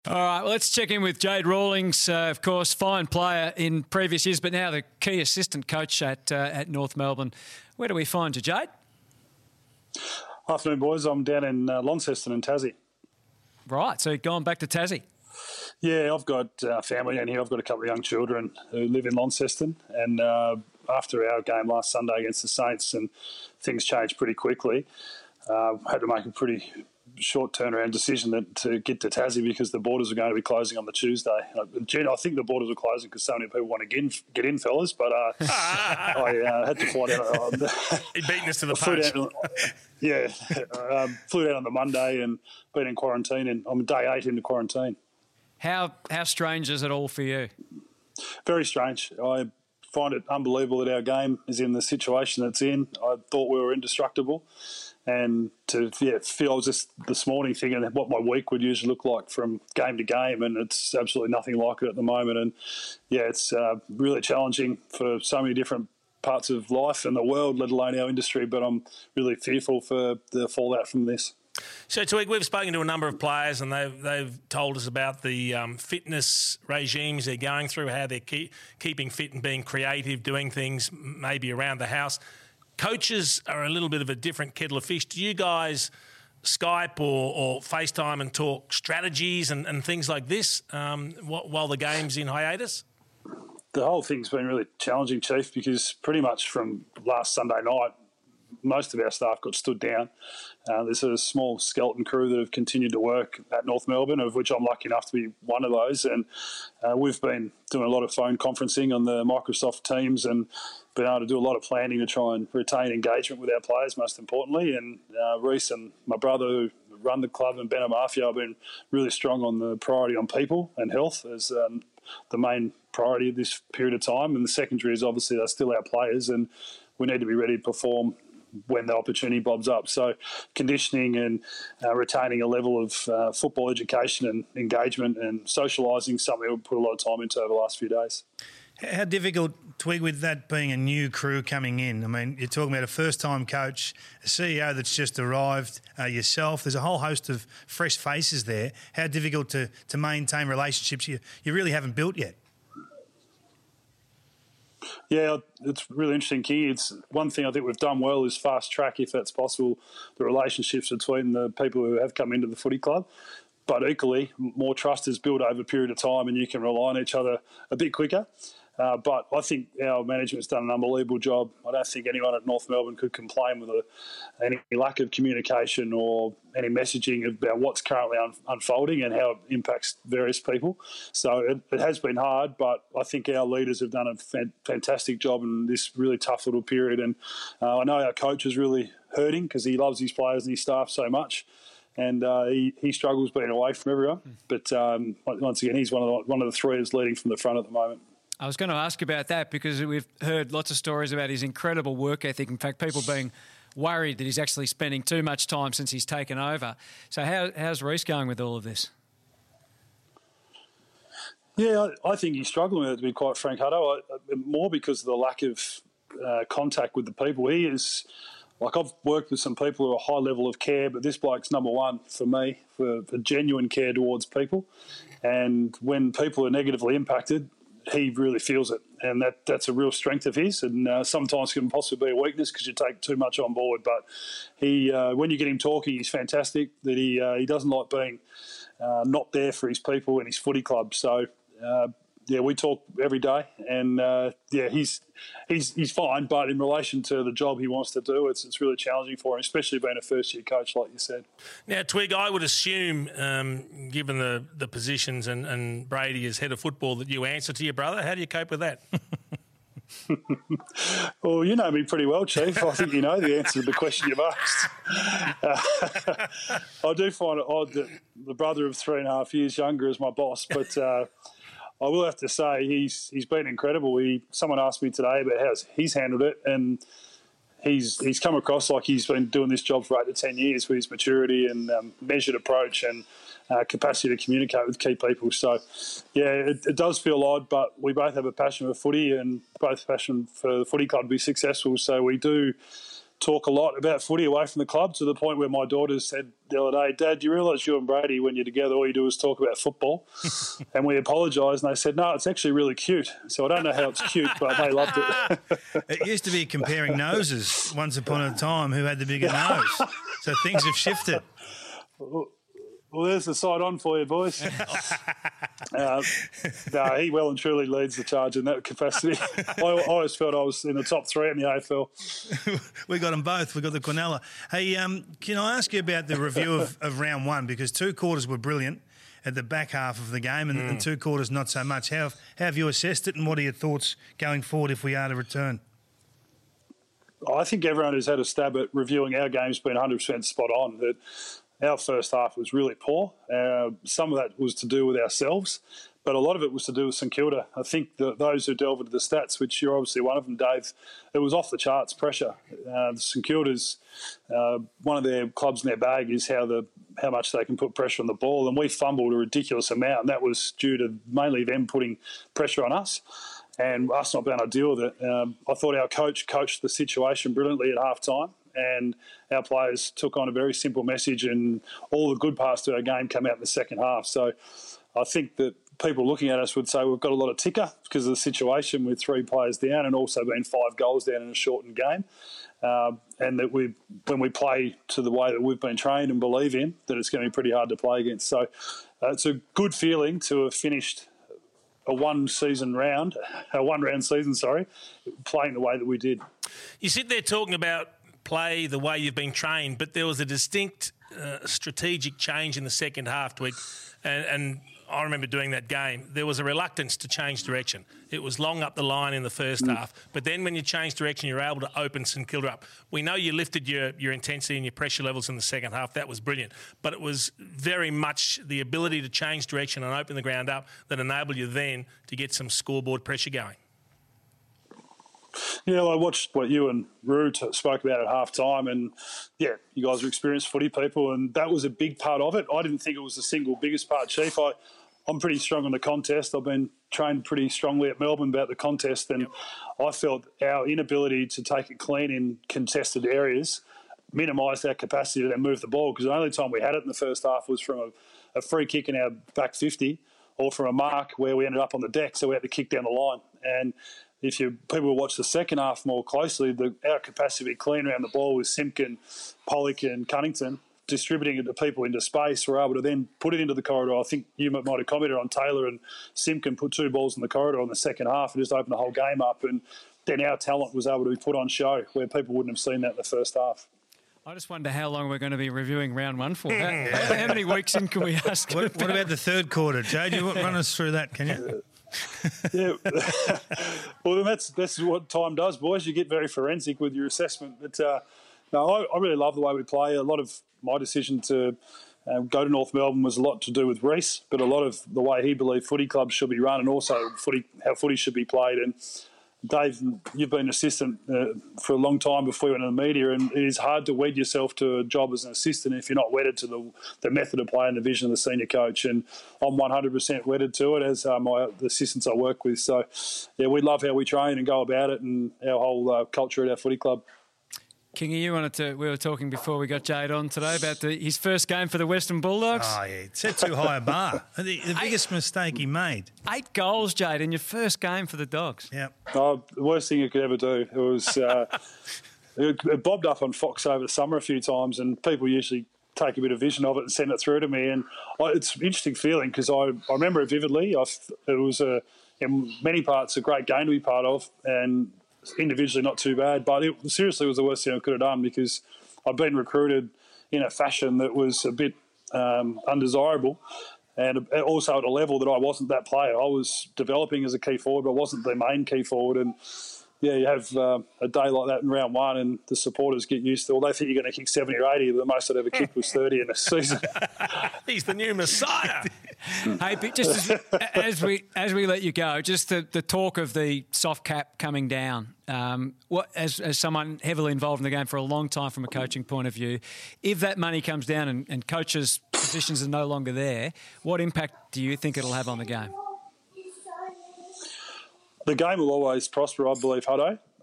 All right, well, let's check in with Jade Rawlings, of course, fine player in previous years, but now the key assistant coach at North Melbourne. Where do we find you, Jade? Afternoon, boys. I'm down in Launceston in Tassie. Right, so going back to Tassie. Yeah, I've got family down here. I've got a couple of young children who live in Launceston, and after our game last Sunday against the Saints, and things changed pretty quickly, had to make a pretty short turnaround decision to get to Tassie because the borders were going to be closing on the Tuesday. I think the borders were closing because so many people want to get in, fellas, but I had to fly down. He beaten us to the punch. Flew down on the Monday and been in quarantine, and I'm day 8 into quarantine. How strange is it all for you? Very strange. I find it unbelievable that our game is in the situation it's in. I thought we were indestructible. And I was just this morning thinking what my week would usually look like from game to game, and it's absolutely nothing like it at the moment. And it's really challenging for so many different parts of life and the world, let alone our industry. But I'm really fearful for the fallout from this. So, Twig, we've spoken to a number of players, and they've told us about the fitness regimes they're going through, how they're keeping fit and being creative, doing things maybe around the house. Coaches are a little bit of a different kettle of fish. Do you guys Skype or FaceTime and talk strategies and things like this while the game's in hiatus? The whole thing's been really challenging, Chief, because pretty much from last Sunday night, most of our staff got stood down. There's a small skeleton crew that have continued to work at North Melbourne, of which I'm lucky enough to be one of those. And we've been doing a lot of phone conferencing on the Microsoft Teams and been able to do a lot of planning to try and retain engagement with our players, most importantly. And Reece and my brother, who run the club, and Ben Amarfio, have been really strong on the priority on people and health as the main priority of this period of time. And the secondary is obviously they're still our players, and we need to be ready to perform when the opportunity bobs up. So conditioning and retaining a level of football education and engagement and socialising, something we've put a lot of time into over the last few days. How difficult, Twig, with that being a new crew coming in? I mean, you're talking about a first-time coach, a CEO that's just arrived, yourself. There's a whole host of fresh faces there. How difficult to maintain relationships you really haven't built yet? Yeah, it's really interesting, King. It's one thing I think we've done well is fast track, if that's possible, the relationships between the people who have come into the footy club. But equally, more trust is built over a period of time, and you can rely on each other a bit quicker. But I think our management's done an unbelievable job. I don't think anyone at North Melbourne could complain with any lack of communication or any messaging about what's currently unfolding and how it impacts various people. So it has been hard, but I think our leaders have done a fantastic job in this really tough little period. And I know our coach is really hurting because he loves his players and his staff so much. And he struggles being away from everyone. But once again, he's one of the three that's leading from the front at the moment. I was going to ask about that because we've heard lots of stories about his incredible work ethic. In fact, people being worried that he's actually spending too much time since he's taken over. So how's Reece going with all of this? Yeah, I think he's struggling with it, to be quite frank, Hutto. More because of the lack of contact with the people. He is... Like, I've worked with some people who are high level of care, but this bloke's number one for me, for genuine care towards people. And when people are negatively impacted, he really feels it. And that's a real strength of his. And sometimes can possibly be a weakness because you take too much on board. But he, when you get him talking, he's fantastic. That he doesn't like being not there for his people and his footy club. So, we talk every day, and he's fine. But in relation to the job he wants to do, it's really challenging for him, especially being a first-year coach, like you said. Now, Twig, I would assume, given the positions and Brady as head of football, that you answer to your brother. How do you cope with that? Well, you know me pretty well, Chief. I think you know the answer to the question you've asked. I do find it odd that the brother of 3.5 years younger is my boss, but I will have to say he's been incredible. Someone asked me today about how he's handled it, and he's come across like he's been doing this job for 8 to 10 years with his maturity and measured approach and capacity to communicate with key people. So, it does feel odd, but we both have a passion for footy and both passion for the footy club to be successful. So we do talk a lot about footy away from the club, to the point where my daughter said the other day, "Dad, do you realise you and Brady, when you're together, all you do is talk about football?" And we apologised, and they said, "No, it's actually really cute." So I don't know how it's cute, but they loved it. It used to be comparing noses once upon a time, who had the bigger nose. So things have shifted. Well, there's the side on for you, boys. No, he well and truly leads the charge in that capacity. I always felt I was in the top 3 in the AFL. We got them both. We got the Quinella. Hey, can I ask you about the review of round 1? Because 2 quarters were brilliant at the back half of the game, and 2 quarters not so much. How have you assessed it, and what are your thoughts going forward if we are to return? I think everyone who's had a stab at reviewing our game's been 100% spot on. That our first half was really poor. Some of that was to do with ourselves, but a lot of it was to do with St Kilda. I think that those who delve into the stats, which you're obviously one of them, Dave, it was off the charts pressure. St Kilda's, one of their clubs in their bag is how much they can put pressure on the ball, and we fumbled a ridiculous amount, and that was due to mainly them putting pressure on us and us not being able to deal with it. I thought our coach coached the situation brilliantly at half-time, and our players took on a very simple message, and all the good parts to our game came out in the second half. So I think that people looking at us would say we've got a lot of ticker because of the situation with 3 players down and also being 5 goals down in a shortened game. And that when we play to the way that we've been trained and believe in, that it's going to be pretty hard to play against. So it's a good feeling to have finished a one-round season, playing the way that we did. You sit there talking about play the way you've been trained, but there was a distinct strategic change in the second half, Twig, and I remember doing that game. There was a reluctance to change direction. It was long up the line in the first half, but then when you changed direction, you were able to open St Kilda up. We know you lifted your intensity and your pressure levels in the second half. That was brilliant, but it was very much the ability to change direction and open the ground up that enabled you then to get some scoreboard pressure going. Yeah, I watched what you and Roo spoke about at half-time, and, yeah, you guys are experienced footy people, and that was a big part of it. I didn't think it was the single biggest part, Chief. I'm pretty strong on the contest. I've been trained pretty strongly at Melbourne about the contest, and I felt our inability to take it clean in contested areas minimised our capacity to then move the ball, because the only time we had it in the first half was from a free kick in our back 50 or from a mark where we ended up on the deck, so we had to kick down the line. And if people watch the second half more closely, our capacity to be clean around the ball with Simpkin, Pollock and Cunnington, distributing it to people into space, we're able to then put it into the corridor. I think you might have commented on Taylor and Simpkin put 2 balls in the corridor in the second half and just opened the whole game up. And then our talent was able to be put on show where people wouldn't have seen that in the first half. I just wonder how long we're going to be reviewing round 1 for. How many weeks in can we ask? What about the third quarter, Joe? Do you run us through that, can you? Yeah, well, that's what time does, boys. You get very forensic with your assessment. But no, I really love the way we play. A lot of my decision to go to North Melbourne was a lot to do with Reece, but a lot of the way he believed footy clubs should be run, and also how footy should be played. And Dave, you've been an assistant for a long time before you went in the media, and it is hard to wed yourself to a job as an assistant if you're not wedded to the method of play and the vision of the senior coach. And I'm 100% wedded to it, as the assistants I work with. So, yeah, we love how we train and go about it, and our whole culture at our footy club. Kingy, we were talking before we got Jade on today about his first game for the Western Bulldogs. Oh, yeah, set too high a bar. The biggest mistake he made. 8 goals, Jade, in your first game for the Dogs. Yeah. Oh, the worst thing you could ever do. It was it bobbed up on Fox over the summer a few times, and people usually take a bit of vision of it and send it through to me. And it's an interesting feeling because I remember it vividly. It was in many parts a great game to be part of, and individually not too bad, but it seriously was the worst thing I could have done because I'd been recruited in a fashion that was a bit undesirable, and also at a level that I wasn't that player. I was developing as a key forward, but I wasn't the main key forward. And yeah, you have a day like that in round 1 and the supporters get used to, well, they think you're going to kick 70 or 80, but the most I'd ever kicked was 30 in a season. He's the new Messiah. Hey, but just as we let you go, just the talk of the soft cap coming down, as someone heavily involved in the game for a long time from a coaching point of view, if that money comes down and coaches' positions are no longer there, what impact do you think it'll have on the game? The game will always prosper, I believe, Hutto.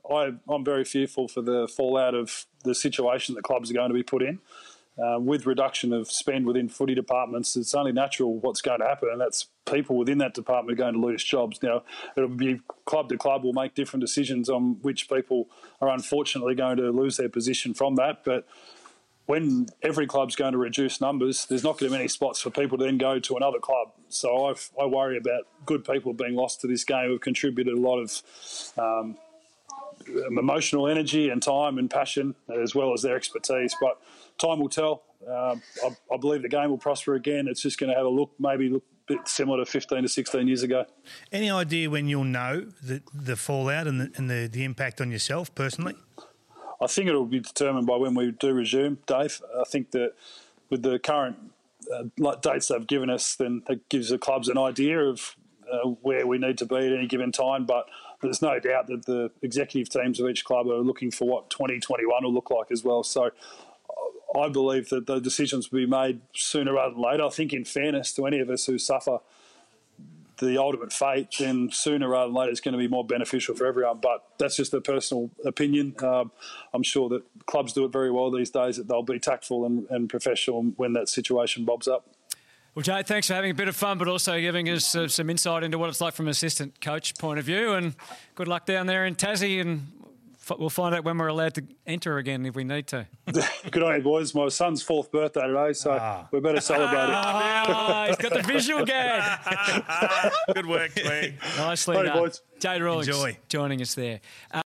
I'm very fearful for the fallout of the situation that clubs are going to be put in. With reduction of spend within footy departments, it's only natural what's going to happen, and that's people within that department are going to lose jobs. Now, it'll be club to club will make different decisions on which people are unfortunately going to lose their position from that, but when every club's going to reduce numbers, there's not going to be many spots for people to then go to another club. So I worry about good people being lost to this game who've contributed a lot of emotional energy and time and passion, as well as their expertise. But time will tell. I believe the game will prosper again. It's just going to have a look a bit similar to 15 to 16 years ago. Any idea when you'll know the fallout and the impact on yourself personally? I think it'll be determined by when we do resume, Dave. I think that with the current dates they've given us, then it gives the clubs an idea of where we need to be at any given time. But there's no doubt that the executive teams of each club are looking for what 2021 will look like as well. So I believe that the decisions will be made sooner rather than later. I think in fairness to any of us who suffer the ultimate fate, then sooner rather than later it's going to be more beneficial for everyone. But that's just a personal opinion. I'm sure that clubs do it very well these days, that they'll be tactful and professional when that situation bobs up. Well, Jay, thanks for having a bit of fun, but also giving us some insight into what it's like from an assistant coach point of view. And good luck down there in Tassie, and we'll find out when we're allowed to enter again if we need to. Good on you, boys. My son's 4th birthday today, so we better celebrate it. He's got the visual gag. Good work, Twig. Nicely done. Boys. Jay Rawlings joining us there.